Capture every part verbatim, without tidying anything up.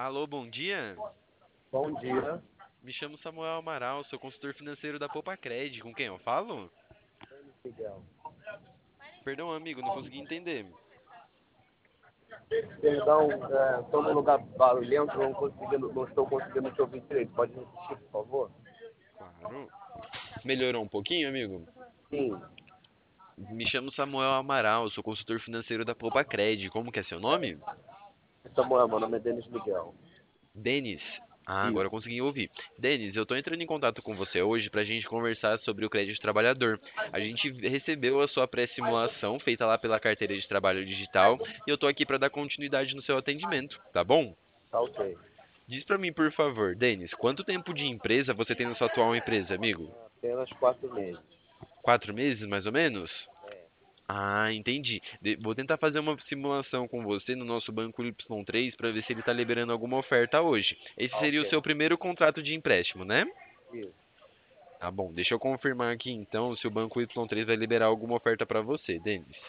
Alô, bom dia. Bom dia, Me chamo Samuel Amaral, sou consultor financeiro da Poupa-Cred. Com quem eu falo? Miguel. Perdão, amigo, não consegui entender. Perdão, estou num lugar barulhento, não, conseguindo, não estou conseguindo te ouvir direito. Pode repetir, por favor? Claro. Melhorou um pouquinho, amigo? Sim, Me chamo Samuel Amaral, sou consultor financeiro da Poupa-Cred. Como que é seu nome? Samuel, meu nome é Denis Miguel. Denis. Ah, agora eu Isso, consegui ouvir. Denis, eu tô entrando em contato com você hoje para a gente conversar sobre o crédito trabalhador. A gente recebeu a sua pré-simulação feita lá pela carteira de trabalho digital e eu tô aqui para dar continuidade no seu atendimento, tá bom? tá ok. Diz pra mim, por favor, Denis, quanto tempo de empresa você tem na sua atual empresa, amigo? Apenas quatro meses. Quatro meses, mais ou menos? É, Ah, entendi. De- vou tentar fazer uma simulação com você no nosso banco Y três para ver se ele está liberando alguma oferta hoje. Esse tá seria o ok. seu primeiro contrato de empréstimo, né? Isso. Tá bom, deixa eu confirmar aqui então se o banco Y três vai liberar alguma oferta para você, Denis.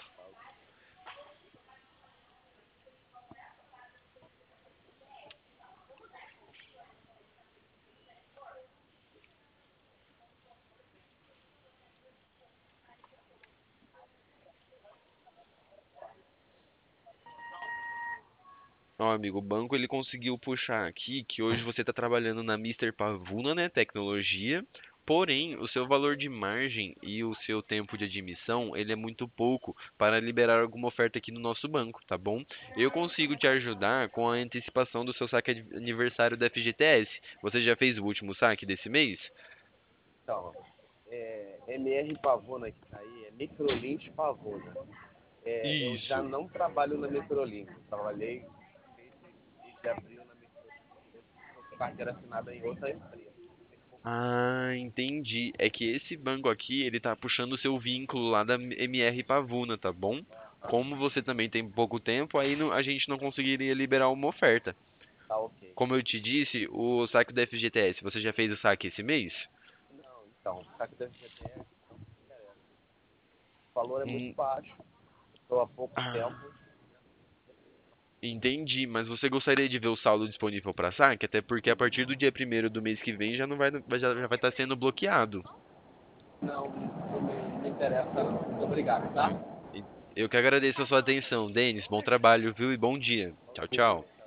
Ó, amigo, o banco ele conseguiu puxar aqui que hoje você está trabalhando na Mister Pavuna, né, tecnologia. Porém, o seu valor de margem e o seu tempo de admissão, ele é muito pouco para liberar alguma oferta aqui no nosso banco, tá bom? Eu consigo te ajudar com a antecipação do seu saque ad- aniversário da F G T S. Você já fez o último saque desse mês? Então, é, M R Pavona que tá aí é Microlins Pavona. É, eu já Isso. não trabalho na Microlins. Trabalhei desde abril na Microlins. Estou com carteira assinada em outra empresa. Ah, entendi. É que esse banco aqui, ele tá puxando o seu vínculo lá da M R Pavuna, tá bom? Como você também tem pouco tempo, aí não- a gente não conseguiria liberar uma oferta. Tá ok. Como eu te disse, o saque da F G T S, você já fez o saque esse mês? Não, então, saque do F G T S não me interessa. O valor é muito Hum, baixo, estou há pouco tempo. ah, entendi. Mas você gostaria de ver o saldo disponível para saque? Até porque a partir do dia primeiro do mês que vem já não vai, vai- já, já vai estar sendo bloqueado. Não, não me, não me interessa não. Muito obrigado, tá? E- Eu que agradeço a sua atenção, Denis. Bom trabalho, viu? E bom dia. Tchau, tchau.